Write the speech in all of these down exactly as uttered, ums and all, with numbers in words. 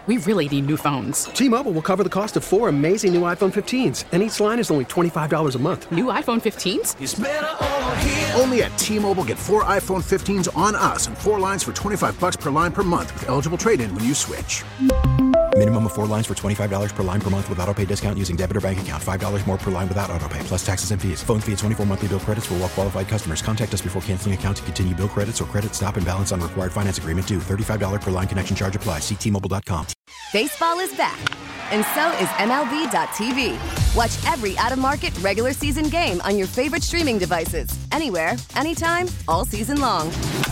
We really need new phones. T-Mobile will cover the cost of four amazing new iPhone fifteens, and each line is only twenty-five dollars a month. New iPhone fifteens? It's better over here. Only at T-Mobile, get four iPhone fifteens on us and four lines for twenty-five dollars per line per month with eligible trade-in when you switch. Minimum of four lines for twenty-five dollars per line per month with autopay discount using debit or bank account. five dollars more per line without autopay, plus taxes and fees. Phone fee at twenty-four monthly bill credits for well-qualified customers. Contact us before canceling account to continue bill credits or credit stop and balance on required finance agreement due. thirty-five dollars per line connection charge applies. See T Mobile dot com. Baseball is back, and so is M L B dot T V. Watch every out-of-market regular season game on your favorite streaming devices. Anywhere, anytime, all season long.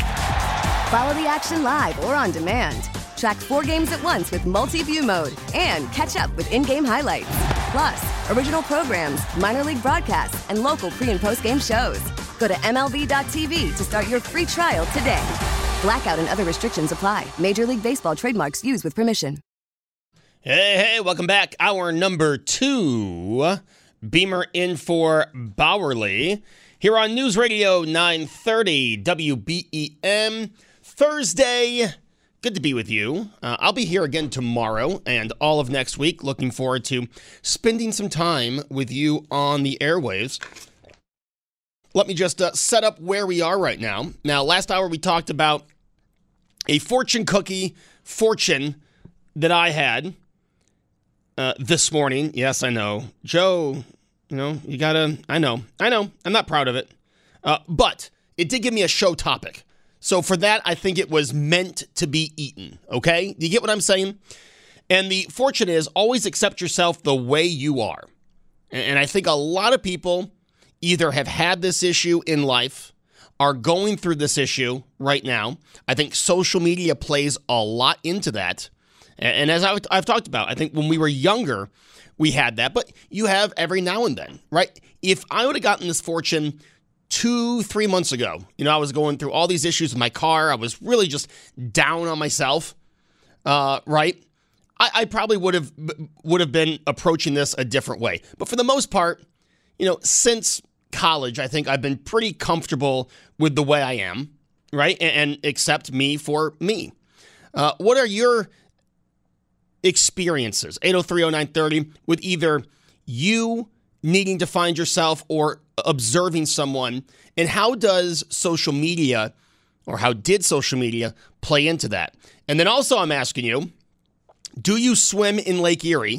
Follow the action live or on demand. Track four games at once with multi-view mode and catch up with in-game highlights. Plus, original programs, minor league broadcasts, and local pre- and post-game shows. Go to M L B dot T V to start your free trial today. Blackout and other restrictions apply. Major League Baseball trademarks used with permission. Hey, hey, welcome back. Hour number two. Beamer in for Bowerly. Here on News Radio nine thirty W B E M. Thursday. Good to be with you. Uh, I'll be here again tomorrow and all of next week. Looking forward to spending some time with you on the airwaves. Let me just uh, set up where we are right now. Now, last hour we talked about a fortune cookie fortune that I had uh, this morning. Yes, I know. Joe, you know, you gotta, I know, I know. I'm not proud of it. Uh, but it did give me a show topic. So for that, I think it was meant to be eaten, okay? Do you get what I'm saying? And the fortune is always accept yourself the way you are. And I think a lot of people either have had this issue in life, are going through this issue right now. I think social media plays a lot into that. And as I've talked about, I think when we were younger, we had that. But you have every now and then, right? If I would have gotten this fortune two, three months ago, you know, I was going through all these issues with my car. I was really just down on myself, uh, right? I, I probably would have would have been approaching this a different way. But for the most part, you know, since college, I think I've been pretty comfortable with the way I am, right? And, and accept me for me. Uh, what are your experiences? eight oh three oh nine thirty with either you needing to find yourself or observing someone, and how does social media, or how did social media play into that? And then also I'm asking you, do you swim in Lake Erie?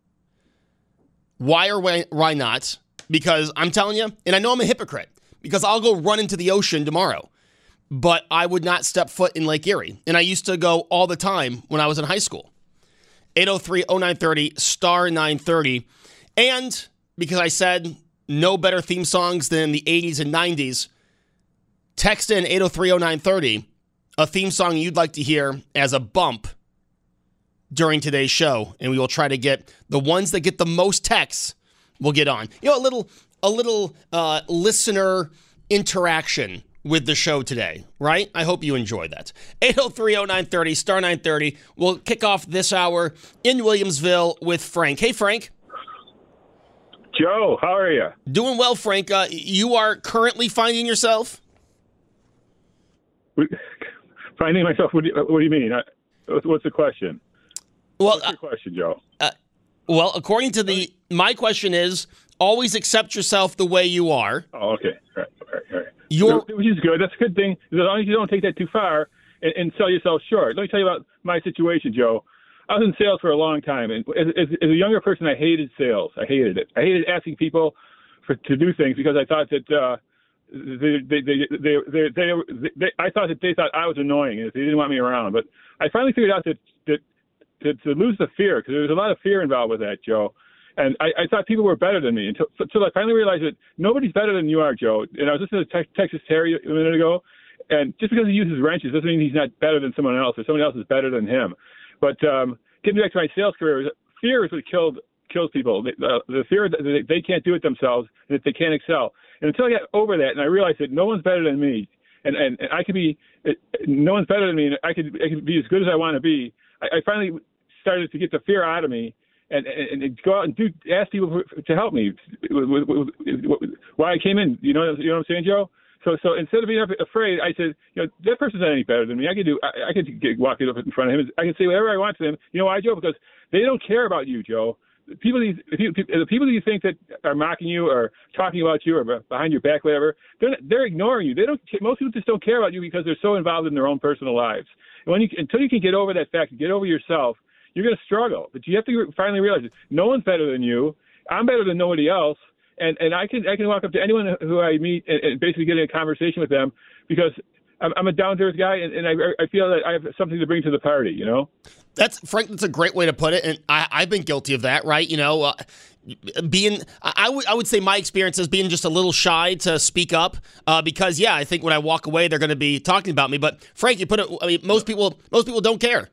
Why or why, why not? Because I'm telling you, and I know I'm a hypocrite, because I'll go run into the ocean tomorrow, but I would not step foot in Lake Erie. And I used to go all the time when I was in high school. eight oh three oh nine thirty, star nine thirty. And because I said no better theme songs than the eighties and nineties, text in eight oh three oh nine thirty a theme song you'd like to hear as a bump during today's show, and we will try to get the ones that get the most texts. We'll get on. You know, a little, a little uh, listener interaction with the show today, right? I hope you enjoy that. eight oh three oh nine thirty, star nine thirty. We'll kick off this hour in Williamsville with Frank. Hey, Frank. Joe, how are you? Doing well, Frank. Uh, you are currently finding yourself? Finding myself? What do you, what do you mean? I, what's the question? Well, what's your question, Joe? Uh, well, according to the, my question is, always accept yourself the way you are. Oh, okay. All right, all right, all right. You're, Which is good. That's a good thing. As long as you don't take that too far and, and sell yourself short. Let me tell you about my situation, Joe. I was in sales for a long time, and as, as, as a younger person, I hated sales. I hated it. I hated asking people for to do things because I thought that uh, they, they, they, they, they, they, they, I thought that they thought I was annoying and they didn't want me around. But I finally figured out that that to, to lose the fear, because there was a lot of fear involved with that, Joe. And I, I thought people were better than me until, until I finally realized that nobody's better than you are, Joe. And I was listening to Texas Terry a minute ago, and just because he uses wrenches doesn't mean he's not better than someone else or someone else is better than him. But um, getting back to my sales career, fear is what killed kills people. The, uh, the fear that they can't do it themselves and that they can't excel. And until I got over that, and I realized that no one's better than me, and, and, and I could be, no one's better than me, and I could I could be as good as I want to be. I, I finally started to get the fear out of me. And, and, and go out and do ask people to help me. Why I came in, you know, you know what I'm saying, Joe? So, so instead of being afraid, I said, you know, that person's not any better than me. I could do, I, I could get, walk it up in front of him. I can say whatever I want to them. You know why, Joe? Because they don't care about you, Joe. The people, that you, the people that you think that are mocking you or talking about you or behind your back, whatever, they're they're ignoring you. They don't. Most people just don't care about you because they're so involved in their own personal lives. And when you, until you can get over that fact, get over yourself, you're going to struggle. But you have to finally realize no one's better than you. I'm better than nobody else. And and I can I can walk up to anyone who I meet and, and basically get in a conversation with them because I'm, I'm a down-to-earth guy and, and I I feel that I have something to bring to the party, you know? That's, Frank, that's a great way to put it, and I, I've been guilty of that, right? You know, uh, being, I, I would I would say my experience is being just a little shy to speak up uh, because, yeah, I think when I walk away, they're going to be talking about me. But, Frank, you put it, I mean, most people most people don't care.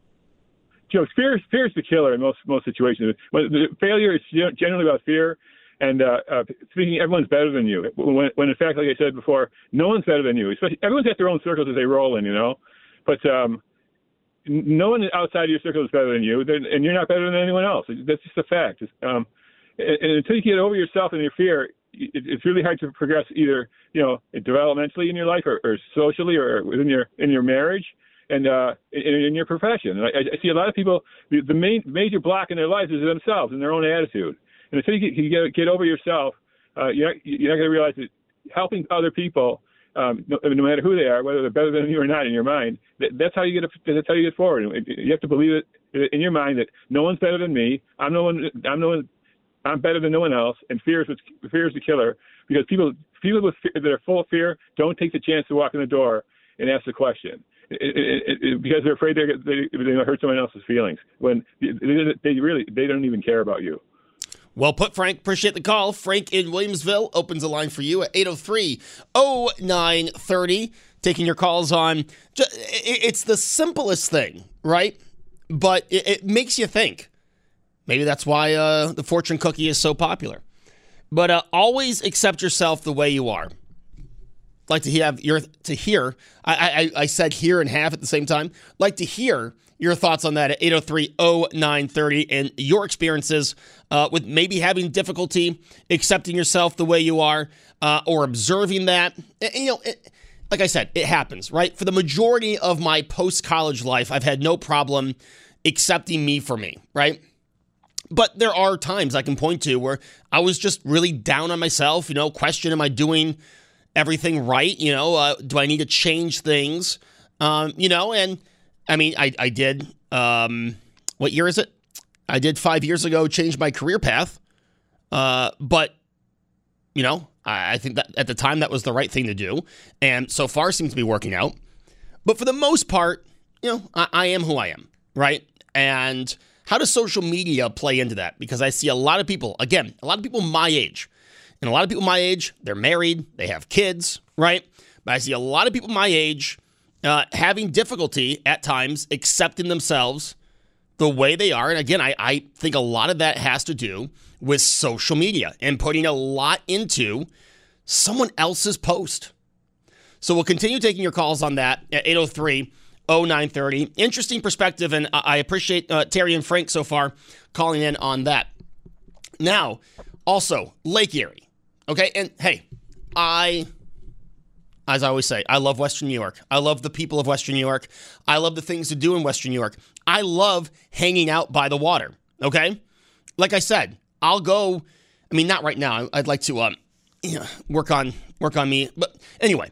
Joe, fear, fear is the killer in most most situations. When the failure is generally about fear. And uh, uh, speaking, everyone's better than you. When, when in fact, like I said before, no one's better than you. Especially, everyone's got their own circles that they roll in, you know. But um, no one outside of your circle is better than you, and you're not better than anyone else. That's just a fact. Um, and, and until you get over yourself and your fear, it, it's really hard to progress either, you know, developmentally in your life or, or socially or within your in your marriage and uh, in, in your profession. And I, I see a lot of people. The, the main major block in their lives is themselves and their own attitude. And until you get, get, get over yourself, uh, you're not, you're not going to realize that helping other people, um, no, no matter who they are, whether they're better than you or not in your mind, that, that's how you get. That's how you get forward. You have to believe it in your mind that no one's better than me. I'm no one. I'm no one. I'm better than no one else. And fear is fear is the killer because people people with fear, that are full of fear don't take the chance to walk in the door and ask the question. It, it, it, because they're afraid they're, they they hurt someone else's feelings when they, they really they don't even care about you. Well put, Frank. Appreciate the call. Frank in Williamsville opens a line for you at eight oh three, oh nine thirty. Taking your calls on, it's the simplest thing, right? But it makes you think. Maybe that's why uh, the fortune cookie is so popular. But uh, always accept yourself the way you are. Like to have your to hear. I, I I said hear and have at the same time. Like to hear your thoughts on that at eight oh three, oh nine thirty and your experiences uh, with maybe having difficulty accepting yourself the way you are uh, or observing that. And, you know, it, like I said, it happens, right? For the majority of my post-college life, I've had no problem accepting me for me, right? But there are times I can point to where I was just really down on myself, you know, question, am I doing everything right? You know, uh, do I need to change things? Um, you know, and I mean, I, I did, um, what year is it? I did five years ago change my career path. Uh, but, you know, I, I think that at the time that was the right thing to do. And so far seems to be working out. But for the most part, you know, I, I am who I am, right? And how does social media play into that? Because I see a lot of people, again, a lot of people my age. And a lot of people my age, they're married, they have kids, right? But I see a lot of people my age uh, having difficulty at times accepting themselves the way they are. And again, I, I think a lot of that has to do with social media and putting a lot into someone else's post. So we'll continue taking your calls on that at eight oh three, oh nine thirty. Interesting perspective, and I appreciate uh, Terry and Frank so far calling in on that. Now, also, Lake Erie. Okay, and hey, I, as I always say, I love Western New York. I love the people of Western New York. I love the things to do in Western New York. I love hanging out by the water, okay? Like I said, I'll go, I mean, not right now. I'd like to um, you know, work on work on me. But anyway,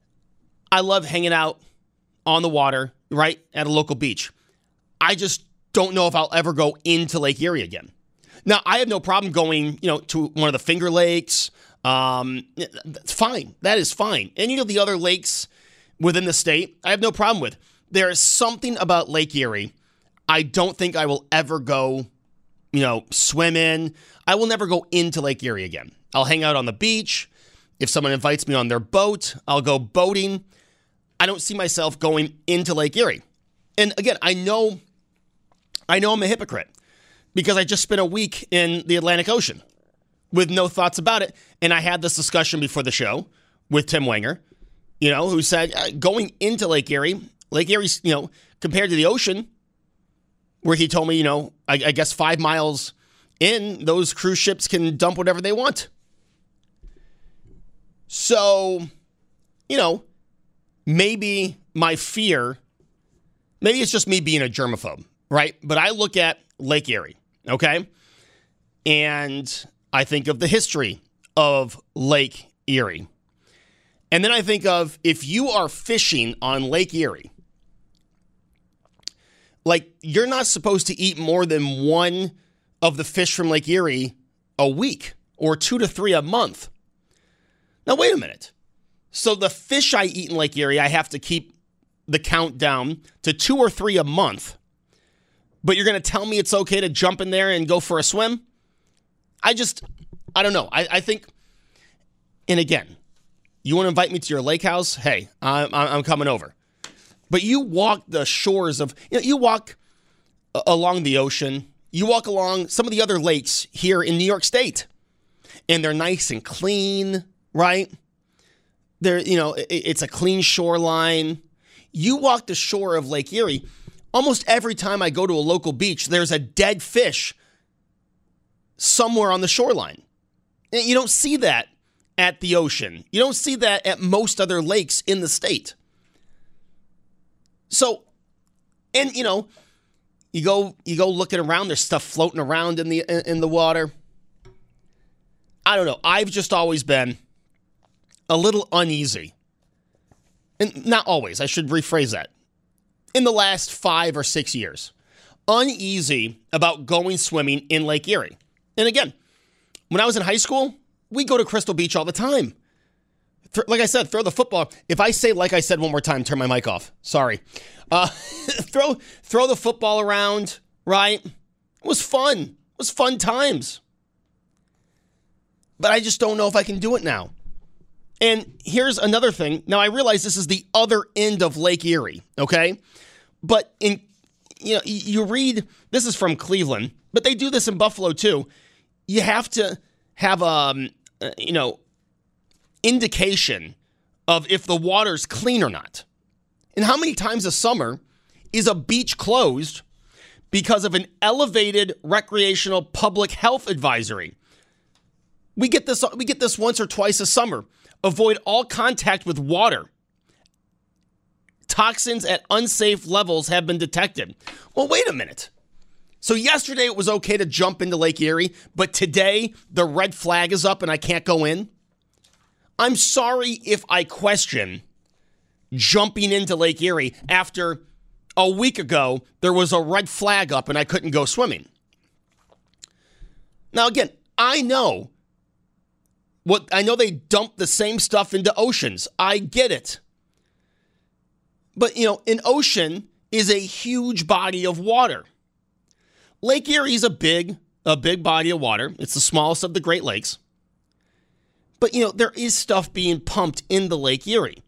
I love hanging out on the water, right, at a local beach. I just don't know if I'll ever go into Lake Erie again. Now, I have no problem going, you know, to one of the Finger Lakes. Um, that's fine. That is fine. Any of the other lakes within the state, I have no problem with. There is something about Lake Erie I don't think I will ever go, you know, swim in. I will never go into Lake Erie again. I'll hang out on the beach. If someone invites me on their boat, I'll go boating. I don't see myself going into Lake Erie. And again, I know, I know I'm a hypocrite because I just spent a week in the Atlantic Ocean with no thoughts about it. And I had this discussion before the show with Tim Wenger, you know, who said uh, going into Lake Erie, Lake Erie's, you know, compared to the ocean, where he told me, you know, I, I guess five miles in, those cruise ships can dump whatever they want. So you know, maybe my fear, maybe it's just me being a germaphobe, right? But I look at Lake Erie, okay? And I think of the history of Lake Erie. And then I think of if you are fishing on Lake Erie, like you're not supposed to eat more than one of the fish from Lake Erie a week or two to three a month. Now, wait a minute. So the fish I eat in Lake Erie, I have to keep the count down to two or three a month. But you're going to tell me it's okay to jump in there and go for a swim? I just, I don't know. I, I think, and again, you want to invite me to your lake house? Hey, I'm, I'm coming over. But you walk the shores of, you know, you walk along the ocean. You walk along some of the other lakes here in New York State. And they're nice and clean, right? They're, you know, it, it's a clean shoreline. You walk the shore of Lake Erie. Almost every time I go to a local beach, there's a dead fish somewhere on the shoreline. And you don't see that at the ocean. You don't see that at most other lakes in the state. So, and you know, you go you go looking around, there's stuff floating around in the in the water. I don't know. I've just always been a little uneasy. And not always, I should rephrase that. In the last five or six years, uneasy about going swimming in Lake Erie. And again, when I was in high school, we go to Crystal Beach all the time. Th- like I said, throw the football. If I say like I said one more time, turn my mic off. Sorry. Uh, throw throw the football around, right? It was fun. It was fun times. But I just don't know if I can do it now. And here's another thing. Now, I realize this is the other end of Lake Erie, okay? But in you know, you read, this is from Cleveland, but they do this in Buffalo too. You have to have um, uh, you know, indication of if the water's clean or not. And how many times a summer is a beach closed because of an elevated recreational public health advisory? We get this we get this once or twice a summer. Avoid all contact with water. Toxins at unsafe levels have been detected. Well, wait a minute. So yesterday it was okay to jump into Lake Erie, but today the red flag is up and I can't go in? I'm sorry if I question jumping into Lake Erie after a week ago there was a red flag up and I couldn't go swimming. Now again, I know what I know they dump the same stuff into oceans. I get it. But, you know, an ocean is a huge body of water. Lake Erie is a big, a big body of water. It's the smallest of the Great Lakes. But, you know, there is stuff being pumped into Lake Erie.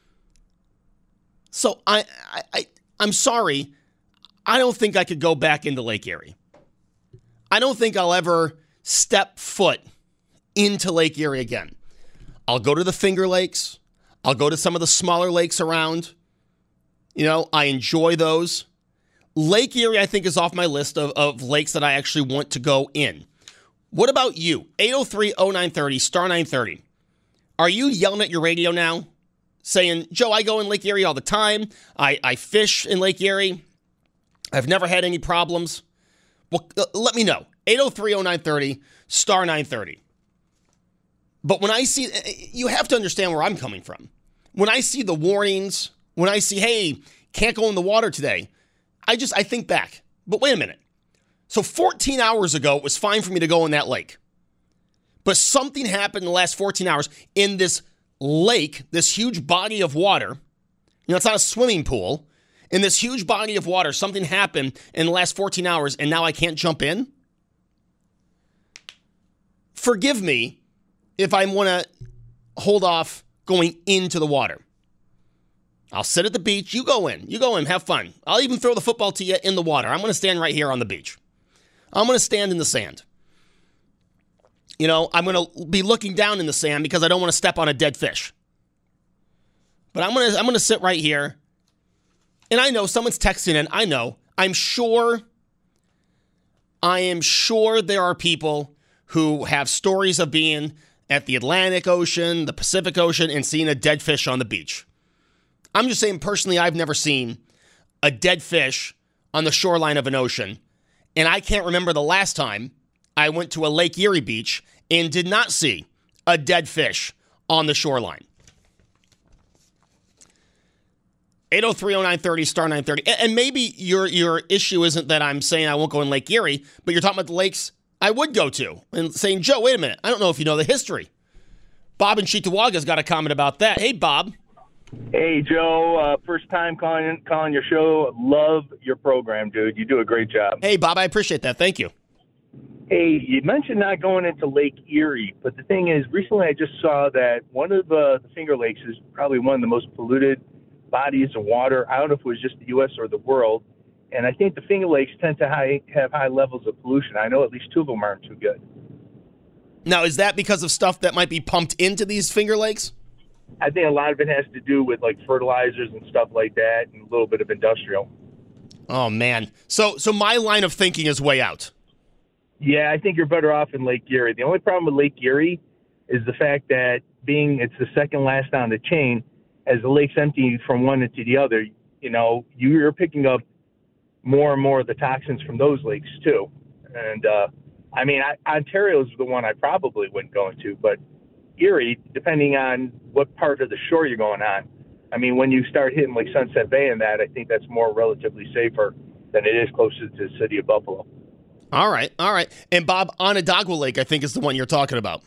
So I, I, I, I'm sorry. I don't think I could go back into Lake Erie. I don't think I'll ever step foot into Lake Erie again. I'll go to the Finger Lakes. I'll go to some of the smaller lakes around. You know, I enjoy those. Lake Erie, I think, is off my list of, of lakes that I actually want to go in. What about you? eight oh three oh nine thirty, star nine thirty. Are you yelling at your radio now? Saying, Joe, I go in Lake Erie all the time. I, I fish in Lake Erie. I've never had any problems. Well, uh, let me know. eight oh three oh nine thirty, star nine thirty. But when I see, you have to understand where I'm coming from. When I see the warnings, when I see, hey, can't go in the water today, I just, I think back. But wait a minute. So fourteen hours ago, it was fine for me to go in that lake. But something happened in the last fourteen hours in this lake, this huge body of water. You know, it's not a swimming pool. In this huge body of water, something happened in the last fourteen hours, and now I can't jump in? Forgive me if I want to hold off going into the water. I'll sit at the beach. You go in. You go in. Have fun. I'll even throw the football to you in the water. I'm going to stand right here on the beach. I'm going to stand in the sand. You know, I'm going to be looking down in the sand because I don't want to step on a dead fish. But I'm going to I'm going to sit right here. And I know someone's texting in. I know. I'm sure. I am sure there are people who have stories of being at the Atlantic Ocean, the Pacific Ocean, and seeing a dead fish on the beach. I'm just saying, personally, I've never seen a dead fish on the shoreline of an ocean, and I can't remember the last time I went to a Lake Erie beach and did not see a dead fish on the shoreline. eight oh three oh nine thirty, star nine thirty. And maybe your your issue isn't that I'm saying I won't go in Lake Erie, but you're talking about the lakes I would go to and saying, Joe, wait a minute. I don't know if you know the history. Bob in Cheektowaga got a comment about that. Hey, Bob. Hey, Joe. Uh, first time calling calling your show. Love your program, dude. You do a great job. Hey, Bob. I appreciate that. Thank you. Hey, you mentioned not going into Lake Erie, but the thing is, recently I just saw that one of uh, the Finger Lakes is probably one of the most polluted bodies of water. I don't know if it was just the U S or the world. And I think the Finger Lakes tend to high, have high levels of pollution. I know at least two of them aren't too good. Now, is that because of stuff that might be pumped into these Finger Lakes? I think a lot of it has to do with like fertilizers and stuff like that, and a little bit of industrial. Oh, man. So, so my line of thinking is way out. Yeah, I think you're better off in Lake Erie. The only problem with Lake Erie is the fact that being it's the second last on the chain, as the lake's empty from one into the other, you know, you're picking up more and more of the toxins from those lakes too. And, uh, I mean, I, Ontario's the one I probably wouldn't go into, but Erie, depending on what part of the shore you're going on, I mean, when you start hitting like Sunset Bay and that, I think that's more relatively safer than it is closer to the city of Buffalo. All right, all right. And Bob, Onondaga Lake, I think, is the one you're talking about.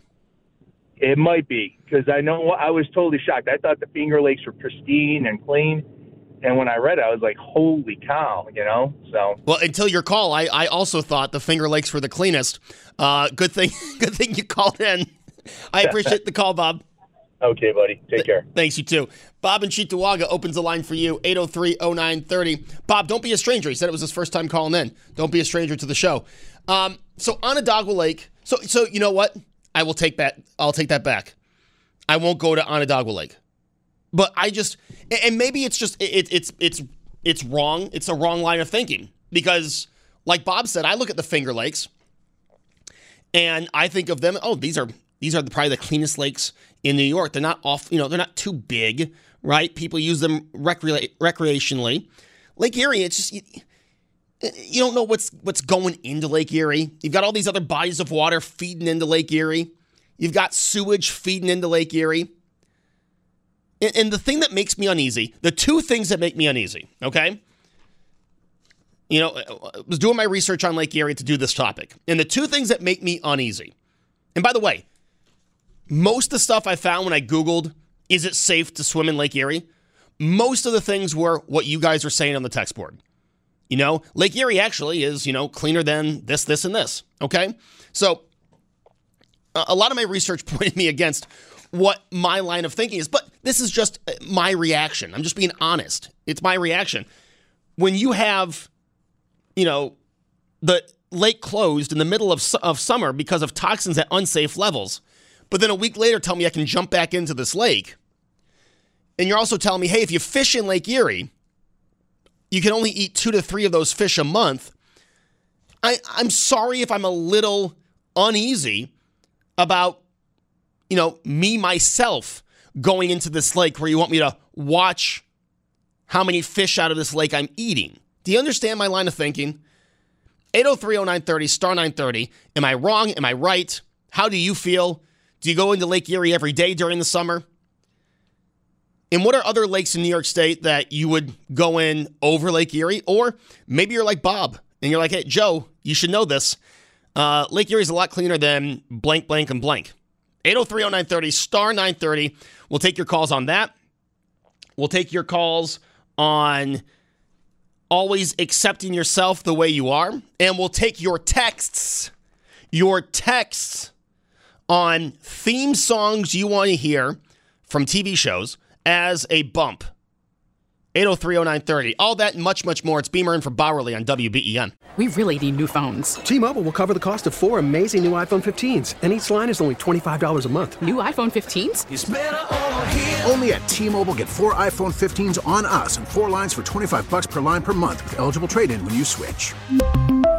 It might be, because I know I was totally shocked. I thought the Finger Lakes were pristine and clean, and when I read it, I was like, holy cow, you know? So well, until your call, I, I also thought the Finger Lakes were the cleanest. Uh, good thing, good thing you called in. I appreciate the call, Bob. Okay, buddy. Take care. Thanks, you too. Bob in Cheektowaga opens the line for you, eight oh three oh nine thirty. Bob, don't be a stranger. He said it was his first time calling in. Don't be a stranger to the show. Um, so Onondaga Lake, so so you know what? I will take that. I'll take that back. I won't go to Onondaga Lake. But I just, and maybe it's just, it, it's it's it's wrong. It's a wrong line of thinking. Because, like Bob said, I look at the Finger Lakes, and I think of them, oh, these are these are the, probably the cleanest lakes in New York. They're not off, you know, they're not too big, right? People use them recre- recreationally. Lake Erie, it's just, you, you don't know what's what's going into Lake Erie. You've got all these other bodies of water feeding into Lake Erie. You've got sewage feeding into Lake Erie. And, and the thing that makes me uneasy, the two things that make me uneasy, okay? You know, I was doing my research on Lake Erie to do this topic. And the two things that make me uneasy, and by the way, most of the stuff I found when I Googled, is it safe to swim in Lake Erie? Most of the things were what you guys are saying on the text board. You know, Lake Erie actually is, you know, cleaner than this, this, and this. Okay? So, a lot of my research pointed me against what my line of thinking is, but this is just my reaction. I'm just being honest. It's my reaction. When you have, you know, the lake closed in the middle of, of summer because of toxins at unsafe levels, but then a week later tell me I can jump back into this lake, and you're also telling me, hey, if you fish in Lake Erie, you can only eat two to three of those fish a month. I, I'm sorry if I'm a little uneasy about, you know, me, myself, going into this lake where you want me to watch how many fish out of this lake I'm eating. Do you understand my line of thinking? eight oh three oh nine thirty, star nine thirty. Am I wrong? Am I right? How do you feel? Do you go into Lake Erie every day during the summer? And what are other lakes in New York State that you would go in over Lake Erie? Or maybe you're like Bob, and you're like, hey, Joe, you should know this. Uh, Lake Erie is a lot cleaner than blank, blank, and blank. eight oh three oh nine thirty, star nine thirty. We'll take your calls on that. We'll take your calls on always accepting yourself the way you are. And we'll take your texts, your texts on theme songs you want to hear from T V shows as a bump. eight oh three oh nine thirty. All that and much, much more. It's Beamer in for Bowerly on W B E N. We really need new phones. T-Mobile will cover the cost of four amazing new iPhone fifteens, and each line is only twenty-five dollars a month. New iPhone fifteens? It's better over here. Only at T-Mobile, get four iPhone fifteens on us and four lines for twenty-five bucks per line per month with eligible trade-in when you switch.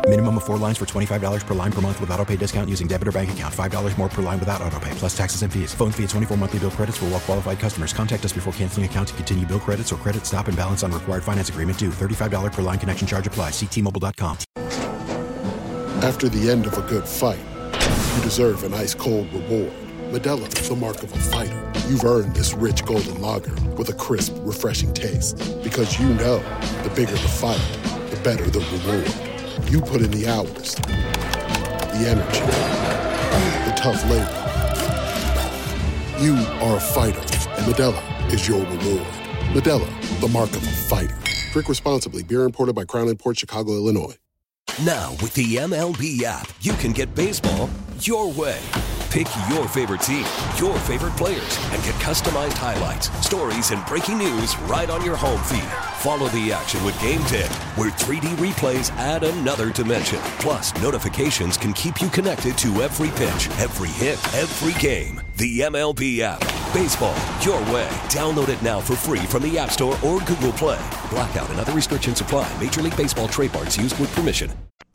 Minimum of four lines for twenty-five dollars per line per month with auto pay discount using debit or bank account. five dollars more per line without auto pay, plus taxes and fees. Phone fee at twenty-four monthly bill credits for well qualified customers. Contact us before canceling account to continue bill credits or credit stop and balance on required finance agreement due. thirty-five dollars per line connection charge applies. See T Mobile dot com. After the end of a good fight, you deserve an ice-cold reward. Modelo is the mark of a fighter. You've earned this rich golden lager with a crisp, refreshing taste. Because you know, the bigger the fight, the better the reward. You put in the hours, the energy, the tough labor. You are a fighter, and Modelo is your reward. Modelo, the mark of a fighter. Drink responsibly. Beer imported by Crown Imports, Chicago, Illinois. Now, with the M L B app, you can get baseball your way. Pick your favorite team, your favorite players, and get customized highlights, stories, and breaking news right on your home feed. Follow the action with Game ten, where three D replays add another dimension. Plus, notifications can keep you connected to every pitch, every hit, every game. The M L B app. Baseball your way. Download it now for free from the App Store or Google Play. Blackout and other restrictions apply. Major League Baseball trademarks used with permission.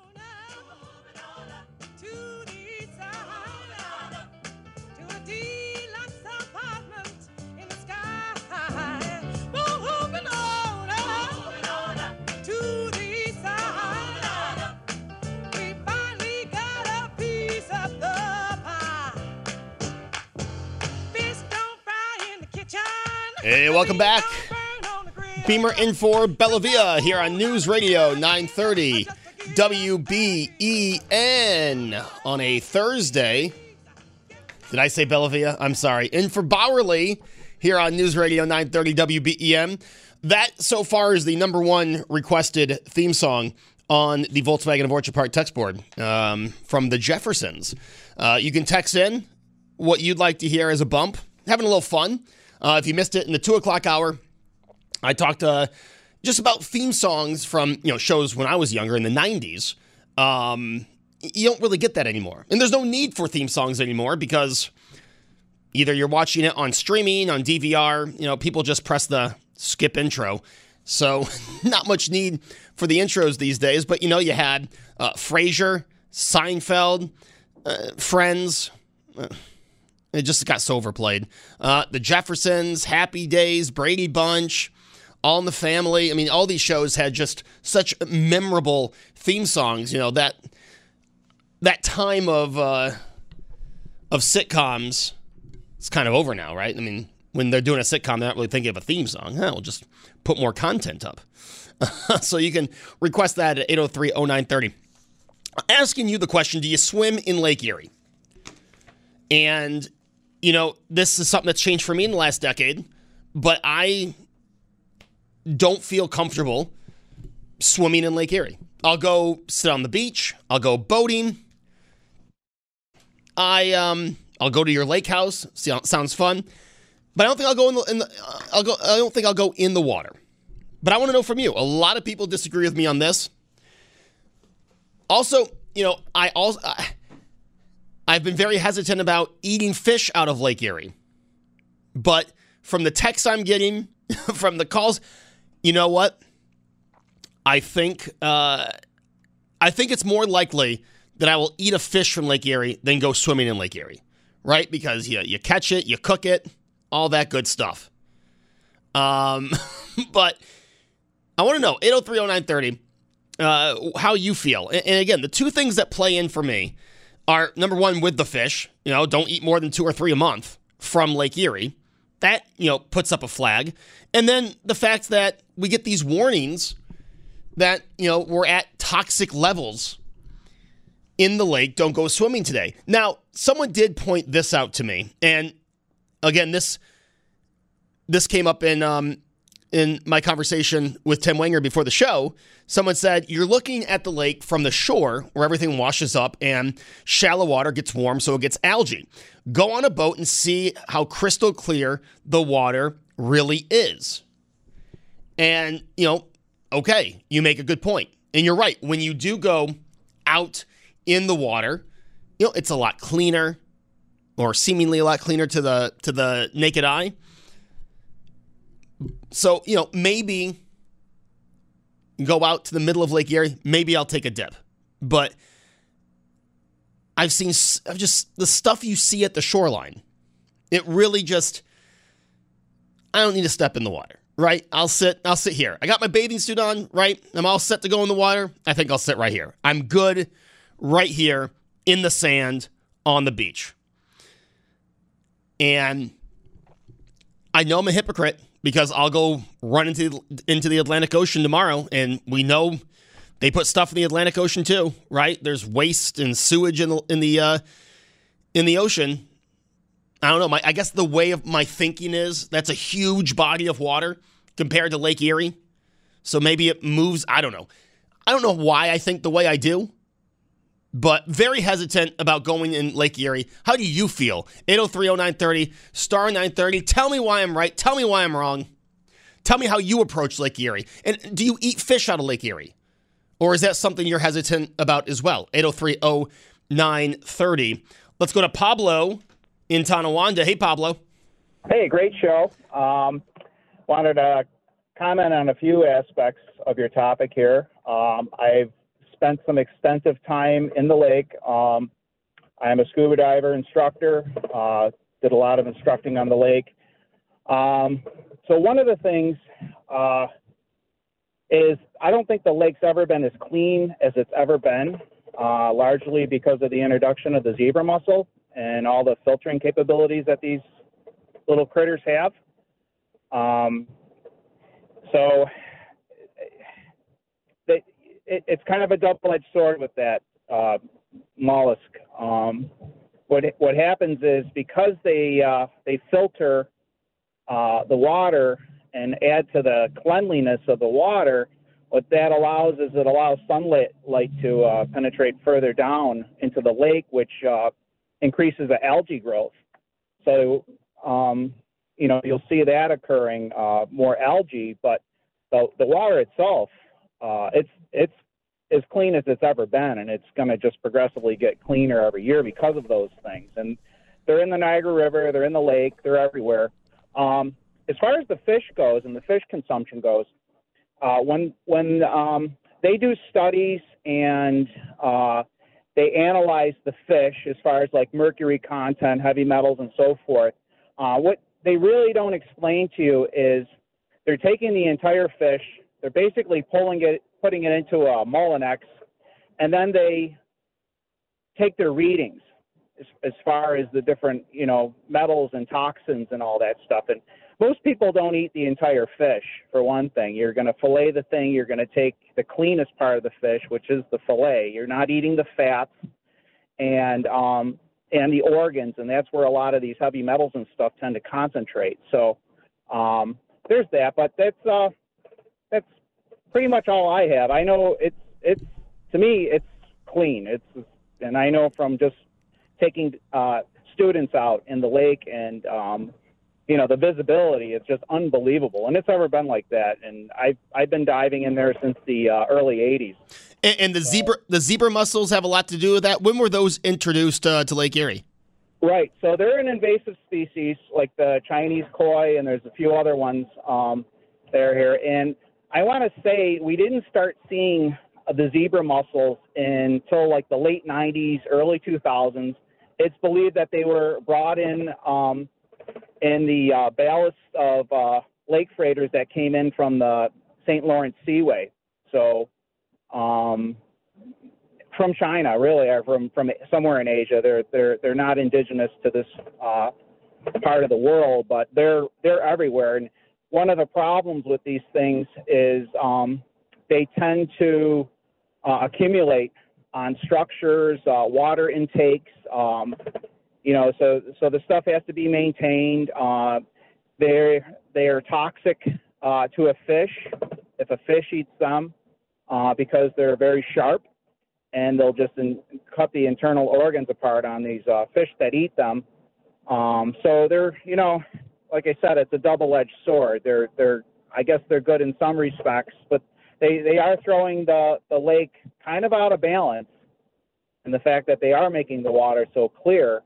Hey, welcome back. Beamer in for Bellavia here on News Radio nine thirty W B E N on a Thursday. Did I say Bellavia? I'm sorry. In for Bowerly here on News Radio nine thirty W B E N. That so far is the number one requested theme song on the Volkswagen of Orchard Park text board um, from the Jeffersons. Uh, you can text in what you'd like to hear as a bump. Having a little fun. Uh, if you missed it in the two o'clock hour, I talked uh, just about theme songs from you know shows when I was younger in the nineties. Um, you don't really get that anymore. And there's no need for theme songs anymore because either you're watching it on streaming, on D V R, you know, people just press the skip intro. So not much need for the intros these days. But, you know, you had uh, Frasier, Seinfeld, uh, Friends. Uh, It just got so overplayed. Uh, the Jeffersons, Happy Days, Brady Bunch, All in the Family. I mean, all these shows had just such memorable theme songs. You know, that that time of uh, of sitcoms is kind of over now, right? I mean, when they're doing a sitcom, they're not really thinking of a theme song. Huh, we'll just put more content up. So you can request that at eight oh three oh nine thirty. Asking you the question, do you swim in Lake Erie? And you know, this is something that's changed for me in the last decade, but I don't feel comfortable swimming in Lake Erie. I'll go sit on the beach. I'll go boating. I um, I'll go to your lake house. See, sounds fun, but I don't think I'll go in the. In the uh, I'll go. I don't think I'll go in the water. But I want to know from you. A lot of people disagree with me on this. Also, you know, I also. Uh, I've been very hesitant about eating fish out of Lake Erie. But from the texts I'm getting, from the calls, you know what? I think uh, I think it's more likely that I will eat a fish from Lake Erie than go swimming in Lake Erie, right? Because you, you catch it, you cook it, all that good stuff. Um, but I want to know, eight oh three oh nine thirty, uh, how you feel. And, and again, the two things that play in for me are, number one, with the fish, you know, don't eat more than two or three a month from Lake Erie. That, you know, puts up a flag. And then the fact that we get these warnings that, you know, we're at toxic levels in the lake. Don't go swimming today. Now, someone did point this out to me. And again, this this came up in um, in my conversation with Tim Wenger before the show. Someone said, you're looking at the lake from the shore where everything washes up and shallow water gets warm, so it gets algae. Go on a boat and see how crystal clear the water really is. And, you know, okay, you make a good point. And you're right. When you do go out in the water, you know, it's a lot cleaner, or seemingly a lot cleaner to the to the naked eye. So, you know, maybe go out to the middle of Lake Erie. Maybe I'll take a dip. but I've seen I've just the stuff you see at the shoreline. It really just, I don't need to step in the water, right? I'll sit, I'll sit here. I got my bathing suit on, right? I'm all set to go in the water. I think I'll sit right here. I'm good right here in the sand on the beach. And I know I'm a hypocrite because I'll go run into, into the Atlantic Ocean tomorrow, and we know they put stuff in the Atlantic Ocean too, right? There's waste and sewage in the in the uh, in the ocean. I don't know. My, I guess the way of my thinking is that's a huge body of water compared to Lake Erie, so maybe it moves. I don't know. I don't know why I think the way I do, but very hesitant about going in Lake Erie. How do you feel? eight oh three oh nine thirty, star nine thirty. Tell me why I'm right. Tell me why I'm wrong. Tell me how you approach Lake Erie. And do you eat fish out of Lake Erie? Or is that something you're hesitant about as well? eight oh three oh nine thirty. Let's go to Pablo in Tonawanda. Hey, Pablo. Hey, great show. Um, wanted to comment on a few aspects of your topic here. Um, I've spent some extensive time in the lake. Um, I'm a scuba diver instructor, uh, did a lot of instructing on the lake. Um, so one of the things uh, is I don't think the lake's ever been as clean as it's ever been, uh, largely because of the introduction of the zebra mussel and all the filtering capabilities that these little critters have. Um, so they, it, it's kind of a double-edged sword with that uh, mollusk. Um, what what happens is because they uh, they filter uh, the water and add to the cleanliness of the water, what that allows is it allows sunlight light to uh, penetrate further down into the lake, which uh, increases the algae growth. So, um, you know, you'll see that occurring, uh, more algae, but the, the water itself, uh, it's it's as clean as it's ever been, and it's going to just progressively get cleaner every year because of those things. And they're in the Niagara River, they're in the lake, they're everywhere. Um, as far as the fish goes and the fish consumption goes, uh, when when um, they do studies and uh, they analyze the fish as far as like mercury content, heavy metals, and so forth, uh, what they really don't explain to you is they're taking the entire fish, they're basically pulling it, putting it into a Molinex, and then they take their readings as, as far as the different, you know, metals and toxins and all that stuff. And most people don't eat the entire fish, for one thing. You're going to fillet the thing. You're going to take the cleanest part of the fish, which is the fillet. You're not eating the fats and um, and the organs, and that's where a lot of these heavy metals and stuff tend to concentrate. So um, there's that, but that's uh, that's pretty much all I have. I know it's it's to me it's clean. It's and I know from just taking uh, students out in the lake and um, you know, the visibility is just unbelievable, and it's never been like that. And I've I've been diving in there since the uh, early eighties. And, and the zebra the zebra mussels have a lot to do with that. When were those introduced uh, to Lake Erie? Right. So they're an invasive species, like the Chinese koi, and there's a few other ones um, that are here. And I want to say we didn't start seeing the zebra mussels until like the late nineties, early two thousands. It's believed that they were brought in um, in the uh, ballast of uh, lake freighters that came in from the Saint Lawrence Seaway. So um, from China, really, or from, from somewhere in Asia. They're they're they're not indigenous to this uh, part of the world, but they're they're everywhere. And one of the problems with these things is um, they tend to uh, accumulate on structures, uh, water intakes. Um, you know, so so the stuff has to be maintained. Uh, they they are toxic uh, to a fish if a fish eats them uh, because they're very sharp, and they'll just in, cut the internal organs apart on these uh, fish that eat them. Um, so they're, you know, like I said, it's a double-edged sword. They're they're I guess they're good in some respects, but they, they are throwing the, the lake kind of out of balance, and the fact that they are making the water so clear.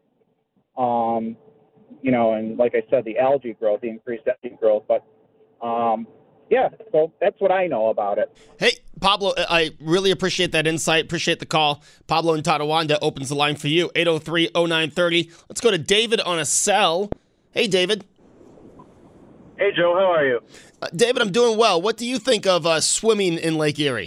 Um, you know, and like I said, the algae growth, the increased algae growth. But, um, yeah, so that's what I know about it. Hey, Pablo, I really appreciate that insight. Appreciate the call. Pablo in Tonawanda opens the line for you, eight oh three oh nine thirty. Let's go to David on a cell. Hey, David. Hey, Joe. How are you? Uh, David, I'm doing well. What do you think of uh, swimming in Lake Erie?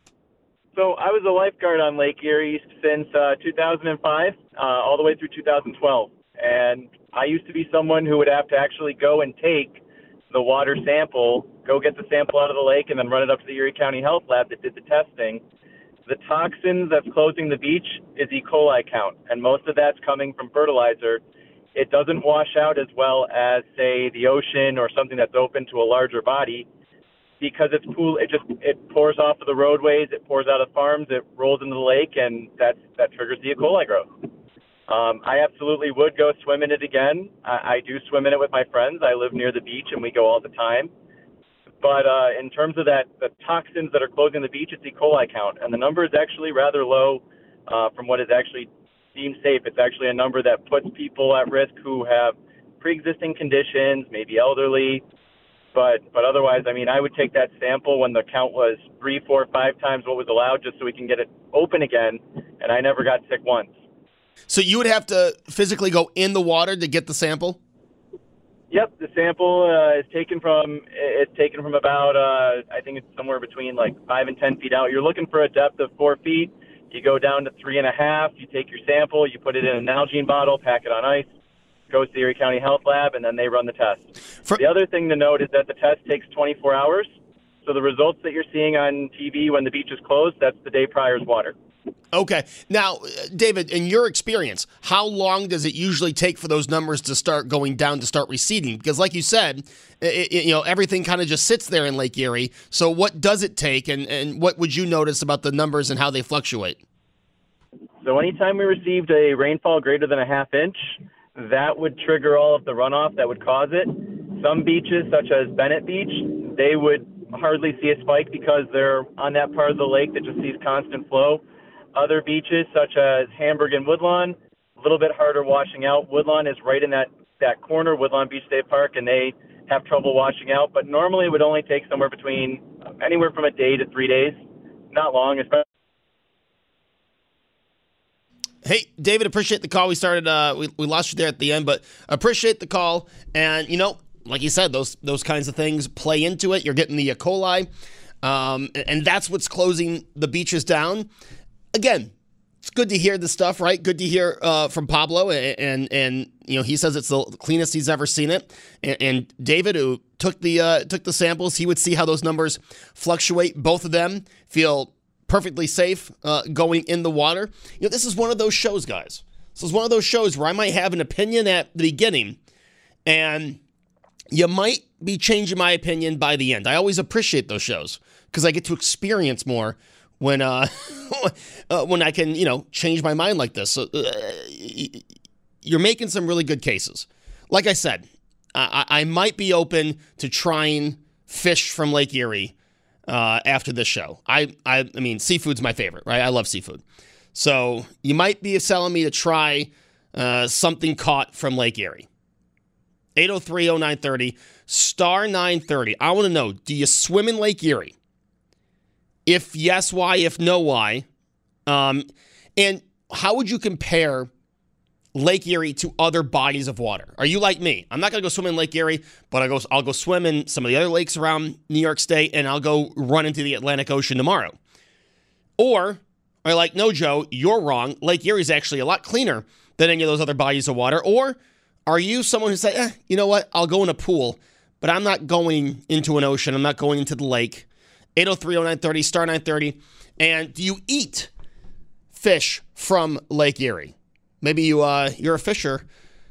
So I was a lifeguard on Lake Erie since uh, two thousand five, uh, all the way through two thousand twelve. And I used to be someone who would have to actually go and take the water sample, go get the sample out of the lake, and then run it up to the Erie County Health Lab that did the testing. The toxins that's closing the beach is E. coli count, and most of that's coming from fertilizer. It doesn't wash out as well as, say, the ocean or something that's open to a larger body because it's pool. It just it pours off of the roadways, it pours out of farms, it rolls into the lake, and that's, that triggers the E. coli growth. Um, I absolutely would go swim in it again. I, I do swim in it with my friends. I live near the beach, and we go all the time. But uh, in terms of that, the toxins that are closing the beach, it's E. coli count, and the number is actually rather low uh, from what is actually deemed safe. It's actually a number that puts people at risk who have pre-existing conditions, maybe elderly. But but otherwise, I mean, I would take that sample when the count was three, four, five times what was allowed, just so we can get it open again. And I never got sick once. So you would have to physically go in the water to get the sample? Yep, the sample uh, is taken from it's taken from about uh, I think it's somewhere between like five and ten feet out. You're looking for a depth of four feet. You go down to three and a half. You take your sample, you put it in an Nalgene bottle, pack it on ice, goes to the Erie County Health Lab, and then they run the test. For- the other thing to note is that the test takes twenty-four hours. So the results that you're seeing on T V when the beach is closed, that's the day prior's water. Okay. Now, David, in your experience, how long does it usually take for those numbers to start going down, to start receding? Because like you said, it, it, you know, everything kind of just sits there in Lake Erie. So what does it take, and, and what would you notice about the numbers and how they fluctuate? So anytime we received a rainfall greater than a half inch, that would trigger all of the runoff that would cause it. Some beaches, such as Bennett Beach, they would hardly see a spike because they're on that part of the lake that just sees constant flow. Other beaches, such as Hamburg and Woodlawn, a little bit harder washing out. Woodlawn is right in that, that corner, Woodlawn Beach State Park, and they have trouble washing out. But normally it would only take somewhere between anywhere from a day to three days. Not long, especially. Hey, David, appreciate the call. We started, uh, we, we lost you there at the end, but appreciate the call. And, you know, like you said, those those kinds of things play into it. You're getting the E. coli, um, and that's what's closing the beaches down. Again, it's good to hear this stuff, right? Good to hear uh, from Pablo, and, and and you know he says it's the cleanest he's ever seen it. And, and David, who took the uh, took the samples, he would see how those numbers fluctuate. Both of them feel perfectly safe uh, going in the water. You know, this is one of those shows, guys. This is one of those shows where I might have an opinion at the beginning, and you might be changing my opinion by the end. I always appreciate those shows because I get to experience more when uh, uh, when I can, you know, change my mind like this. So, uh, you're making some really good cases. Like I said, I, I might be open to trying fish from Lake Erie uh, after this show. I, I I mean, seafood's my favorite, right? I love seafood. So you might be selling me to try uh, something caught from Lake Erie. eight oh three oh nine thirty, star nine thirty. I want to know, do you swim in Lake Erie? If yes, why? If no, why? Um, and how would you compare Lake Erie to other bodies of water? Are you like me? I'm not going to go swim in Lake Erie, but I go, I'll go swim in some of the other lakes around New York State, and I'll go run into the Atlantic Ocean tomorrow. Or are you like, no, Joe, you're wrong. Lake Erie is actually a lot cleaner than any of those other bodies of water. Or are you someone who says, eh, you know what? I'll go in a pool, but I'm not going into an ocean. I'm not going into the lake. eight oh three oh nine thirty, star nine thirty. And do you eat fish from Lake Erie? Maybe you, uh, you're a fisher,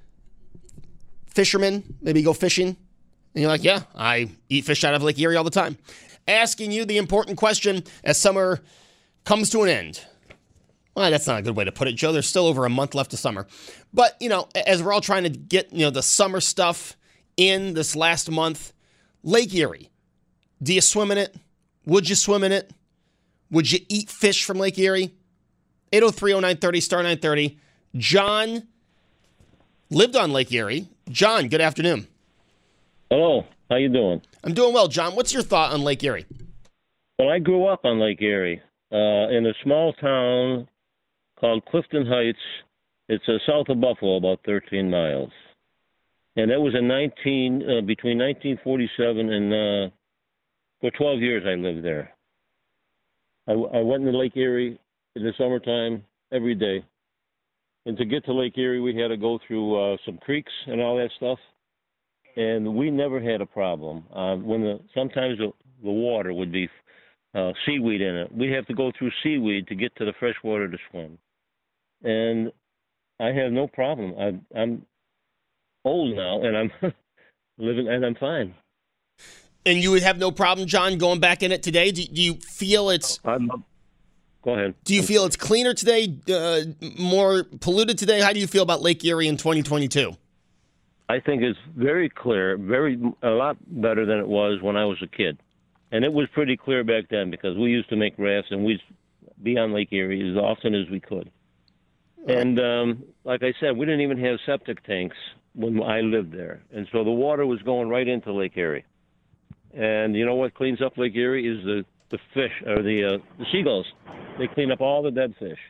fisherman. Maybe you go fishing. And you're like, yeah, I eat fish out of Lake Erie all the time. Asking you the important question as summer comes to an end. Well, that's not a good way to put it, Joe. There's still over a month left of summer. But, you know, as we're all trying to get, you know, the summer stuff in this last month, Lake Erie, do you swim in it? Would you swim in it? Would you eat fish from Lake Erie? eight oh three oh nine thirty, star nine thirty. John lived on Lake Erie. John, good afternoon. Hello. How you doing? I'm doing well, John. What's your thought on Lake Erie? Well, I grew up on Lake Erie uh, in a small town called Clifton Heights. It's uh, south of Buffalo, about thirteen miles. And that was in nineteen uh, between nineteen forty-seven and uh, for twelve years I lived there. I, I went into Lake Erie in the summertime every day. And to get to Lake Erie, we had to go through uh, some creeks and all that stuff. And we never had a problem. Uh, when the sometimes the, the water would be uh, seaweed in it, we'd have to go through seaweed to get to the fresh water to swim. And I have no problem. I, I'm old now, and I'm living, and I'm fine. And you would have no problem, John, going back in it today? Do, do you feel it's... I'm, go ahead. Do you feel it's cleaner today, uh, more polluted today? How do you feel about Lake Erie in twenty twenty-two? I think it's very clear, very a lot better than it was when I was a kid. And it was pretty clear back then because we used to make rafts, and we'd be on Lake Erie as often as we could. And um, like I said, we didn't even have septic tanks when I lived there. And so the water was going right into Lake Erie. And you know what cleans up Lake Erie is the, the fish, or the, uh, the seagulls. They clean up all the dead fish.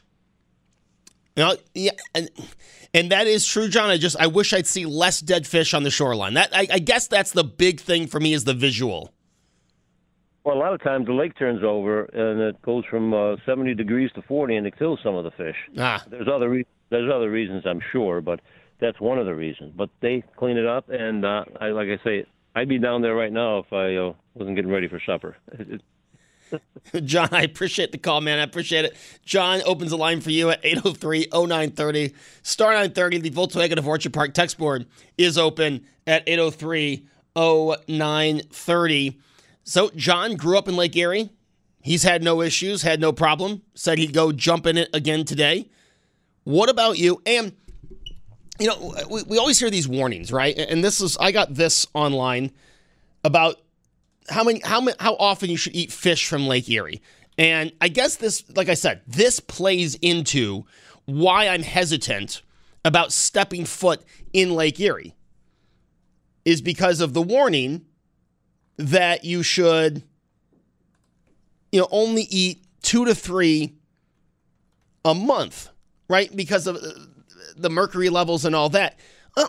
You know, yeah, and, and that is true, John. I just I wish I'd see less dead fish on the shoreline. That I, I guess that's the big thing for me is the visual. Well, a lot of times the lake turns over and it goes from uh, seventy degrees to forty, and it kills some of the fish. Ah. There's other re- there's other reasons, I'm sure, but that's one of the reasons. But they clean it up, and uh, I, like I say, I'd be down there right now if I uh, wasn't getting ready for supper. John, I appreciate the call, man. I appreciate it. John opens the line for you at eight oh three oh nine thirty. Star nine thirty, the Volkswagen of Orchard Park text board is open at eight oh three oh nine thirty. So John grew up in Lake Erie. He's had no issues, had no problem. Said he'd go jump in it again today. What about you? And, you know, we, we always hear these warnings, right? And this is, I got this online about how many, how many, how often you should eat fish from Lake Erie. And I guess this, like I said, this plays into why I'm hesitant about stepping foot in Lake Erie is because of the warning that you should, you know, only eat two to three a month, right? Because of the mercury levels and all that. Uh,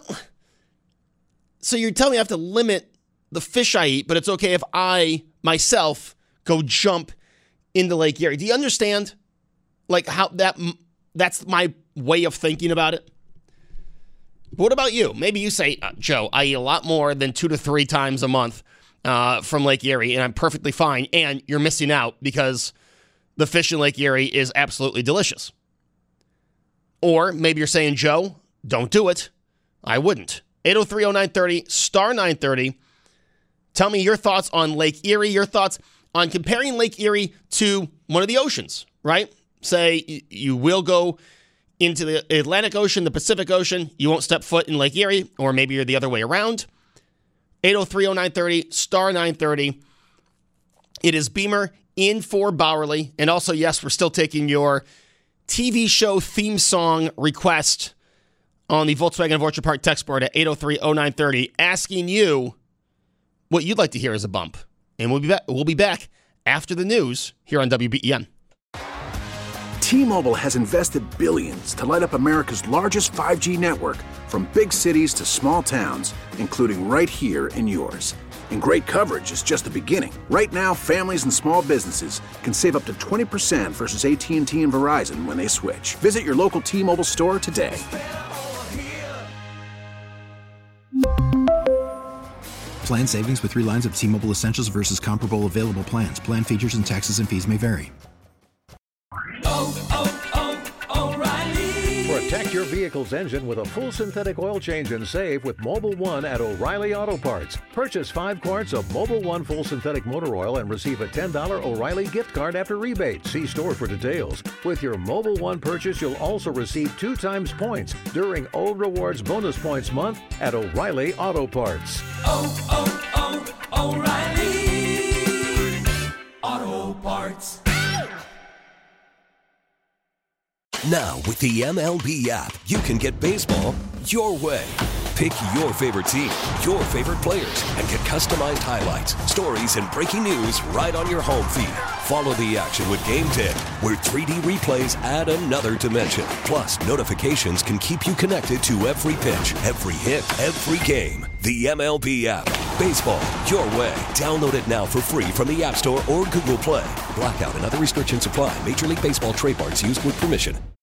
so you're telling me I have to limit the fish I eat, but it's okay if I, myself, go jump into Lake Erie. Do you understand, like, how that that's my way of thinking about it? But what about you? Maybe you say, uh, Joe, I eat a lot more than two to three times a month uh, from Lake Erie, and I'm perfectly fine, and you're missing out because the fish in Lake Erie is absolutely delicious. Or maybe you're saying, Joe, don't do it. I wouldn't. eight oh three oh nine thirty, star nine thirty. Tell me your thoughts on Lake Erie, your thoughts on comparing Lake Erie to one of the oceans, right? Say you will go into the Atlantic Ocean, the Pacific Ocean, you won't step foot in Lake Erie, or maybe you're the other way around. eight oh three oh nine thirty, star nine thirty. It is Beamer in for Bowerly. And also, yes, we're still taking your T V show theme song request on the Volkswagen of Orchard Park text board at eight oh three oh nine thirty, asking you what you'd like to hear as a bump. And we'll be back, we'll be back after the news here on W B E N. T-Mobile has invested billions to light up America's largest five G network, from big cities to small towns, including right here in yours. And great coverage is just the beginning. Right now, families and small businesses can save up to twenty percent versus A T and T and Verizon when they switch. Visit your local T-Mobile store today. Plan savings with three lines of T-Mobile Essentials versus comparable available plans. Plan features and taxes and fees may vary. Oh, oh, oh, O'Reilly. Protect your vehicle's engine with a full synthetic oil change and save with Mobil one at O'Reilly Auto Parts. Purchase five quarts of Mobil one full synthetic motor oil and receive a ten dollars O'Reilly gift card after rebate. See store for details. With your Mobil one purchase, you'll also receive two times points during O Rewards Bonus Points Month at O'Reilly Auto Parts. Oh, oh, oh, O'Reilly Auto Parts. Now, with the M L B app, you can get baseball your way. Pick your favorite team, your favorite players, and get customized highlights, stories, and breaking news right on your home feed. Follow the action with Game ten, where three D replays add another dimension. Plus, notifications can keep you connected to every pitch, every hit, every game. The M L B app. Baseball, your way. Download it now for free from the App Store or Google Play. Blackout and other restrictions apply. Major League Baseball trademarks used with permission.